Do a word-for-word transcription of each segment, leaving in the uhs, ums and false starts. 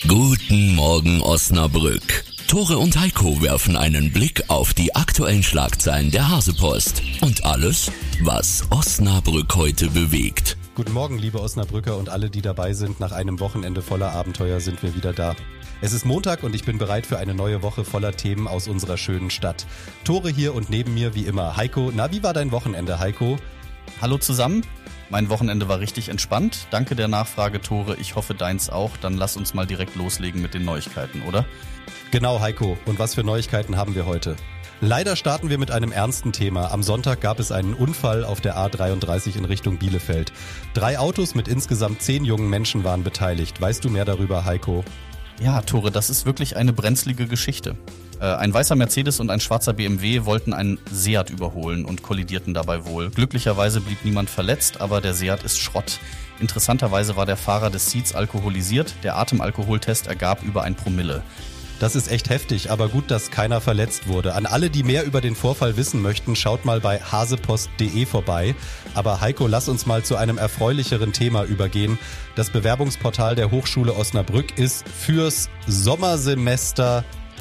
Guten Morgen Osnabrück. Tore und Heiko werfen einen Blick auf die aktuellen Schlagzeilen der Hasepost und alles, was Osnabrück heute bewegt. Guten Morgen, liebe Osnabrücker und alle, die dabei sind. Nach einem Wochenende voller Abenteuer sind wir wieder da. Es ist Montag und ich bin bereit für eine neue Woche voller Themen aus unserer schönen Stadt. Tore hier und neben mir wie immer Heiko. Na, wie war dein Wochenende, Heiko? Hallo zusammen. Mein Wochenende war richtig entspannt. Danke der Nachfrage, Tore. Ich hoffe, deins auch. Dann lass uns mal direkt loslegen mit den Neuigkeiten, oder? Genau, Heiko. Und was für Neuigkeiten haben wir heute? Leider starten wir mit einem ernsten Thema. Am Sonntag gab es einen Unfall auf der A dreiunddreißig in Richtung Bielefeld. Drei Autos mit insgesamt zehn jungen Menschen waren beteiligt. Weißt du mehr darüber, Heiko? Ja, Tore, das ist wirklich eine brenzlige Geschichte. Äh, ein weißer Mercedes und ein schwarzer B M W wollten einen Seat überholen und kollidierten dabei wohl. Glücklicherweise blieb niemand verletzt, aber der Seat ist Schrott. Interessanterweise war der Fahrer des Seats alkoholisiert. Der Atemalkoholtest ergab über ein Promille. Das ist echt heftig, aber gut, dass keiner verletzt wurde. An alle, die mehr über den Vorfall wissen möchten, schaut mal bei hasepost punkt de vorbei. Aber Heiko, lass uns mal zu einem erfreulicheren Thema übergehen. Das Bewerbungsportal der Hochschule Osnabrück ist fürs Sommersemester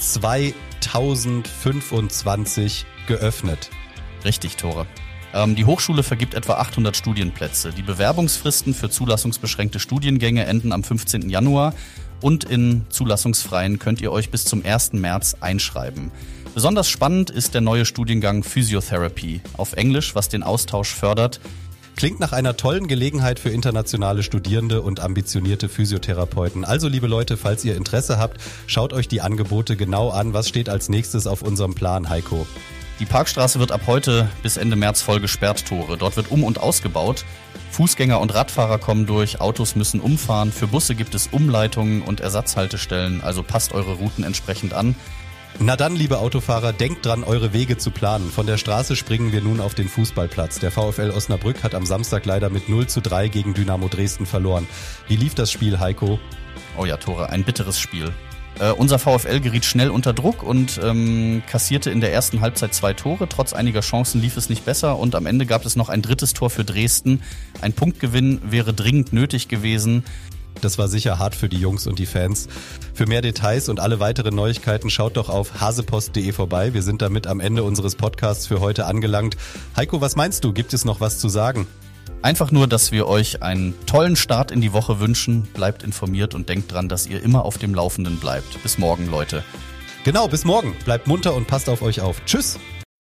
zweitausendfünfundzwanzig geöffnet. Richtig, Tore. Ähm, die Hochschule vergibt etwa achthundert Studienplätze. Die Bewerbungsfristen für zulassungsbeschränkte Studiengänge enden am fünfzehnten Januar. Und in zulassungsfreien könnt ihr euch bis zum ersten März einschreiben. Besonders spannend ist der neue Studiengang Physiotherapy, auf Englisch, was den Austausch fördert. Klingt nach einer tollen Gelegenheit für internationale Studierende und ambitionierte Physiotherapeuten. Also, liebe Leute, falls ihr Interesse habt, schaut euch die Angebote genau an. Was steht als nächstes auf unserem Plan, Heiko? Die Parkstraße wird ab heute bis Ende März voll gesperrt, Tore. Dort wird um- und ausgebaut. Fußgänger und Radfahrer kommen durch, Autos müssen umfahren. Für Busse gibt es Umleitungen und Ersatzhaltestellen, also passt eure Routen entsprechend an. Na dann, liebe Autofahrer, denkt dran, eure Wege zu planen. Von der Straße springen wir nun auf den Fußballplatz. Der VfL Osnabrück hat am Samstag leider mit null zu drei gegen Dynamo Dresden verloren. Wie lief das Spiel, Heiko? Oh ja, Tore, ein bitteres Spiel. Uh, unser VfL geriet schnell unter Druck und ähm, kassierte in der ersten Halbzeit zwei Tore. Trotz einiger Chancen lief es nicht besser und am Ende gab es noch ein drittes Tor für Dresden. Ein Punktgewinn wäre dringend nötig gewesen. Das war sicher hart für die Jungs und die Fans. Für mehr Details und alle weiteren Neuigkeiten schaut doch auf hasepost punkt de vorbei. Wir sind damit am Ende unseres Podcasts für heute angelangt. Heiko, was meinst du? Gibt es noch was zu sagen? Einfach nur, dass wir euch einen tollen Start in die Woche wünschen. Bleibt informiert und denkt dran, dass ihr immer auf dem Laufenden bleibt. Bis morgen, Leute. Genau, bis morgen. Bleibt munter und passt auf euch auf. Tschüss.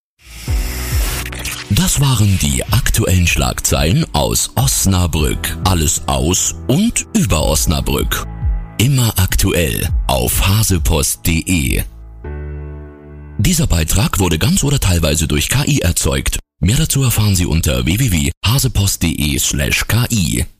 Das waren die aktuellen Schlagzeilen aus Osnabrück. Alles aus und über Osnabrück. Immer aktuell auf hasepost punkt de. Dieser Beitrag wurde ganz oder teilweise durch K I erzeugt. Mehr dazu erfahren Sie unter w w w punkt hasepost punkt de slash K I.